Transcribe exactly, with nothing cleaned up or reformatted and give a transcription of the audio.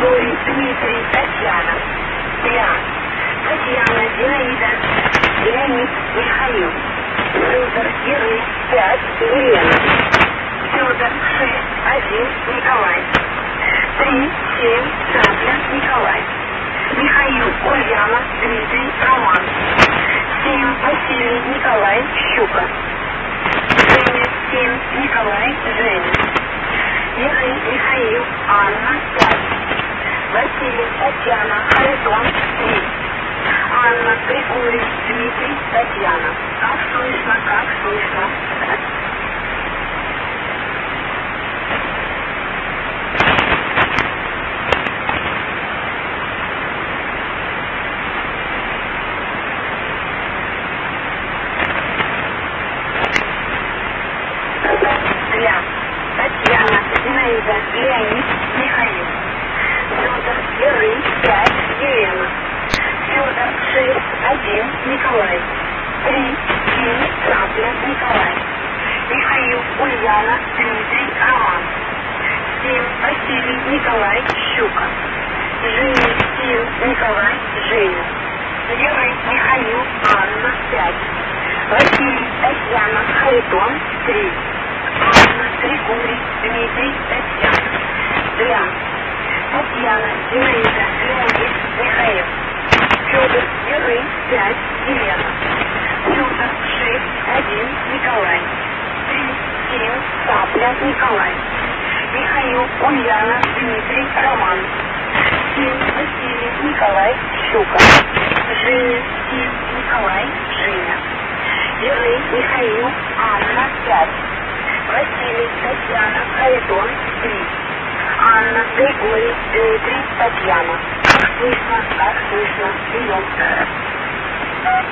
Григорий, Дмитрий, Татьяна. Я. Татьяна, Зинаида, Леонид, Михаил. Федор, Геры, пять, Елена. Федор, шесть, один, Николай. Три, семь, Цапля, Николай. Михаил, Ульяна, Дмитрий, Роман. Семь, Василий, Николай, Щука. Женя, семь, Николай, Женя. Еры, Михаил, Анна, пять. Василий, Татьяна, Харитон, три. Анна, Григорий, Дмитрий, Татьяна. Как слышно, как слышно. Я. Татьяна, Зинаида, Леонид, Михаил. Федор, Еры, пять, Елена. Федор, шесть, один, Николай. Три, семь, Цапля, Николай. Михаил, Ульяна, Дмитрий, Роман. Семь, Василий, Николай, Щука. Женя, семь, Николай, Женя. Еры, Михаил, Анна, пять. Василий, Татьяна, Харитон, три. Анна, Григорий, Дмитрий, Татьяна. Для. Татьяна, Зинаида, Леонид, Михаил. Федор, Еры, пять, Елена. Федор, шесть, один, Николай. Три, семь, Цапля, Николай. Михаил, Ульяна, Дмитрий, Роман. Семь, Василий, Николай, Щука. Женя, семь, Николай, Женя. Еры, Михаил, Анна, пять. Василий, Татьяна, Харитон, три. Анна, Григорий, Дмитрий, Татьяна. Как слышно, как слышно, прием.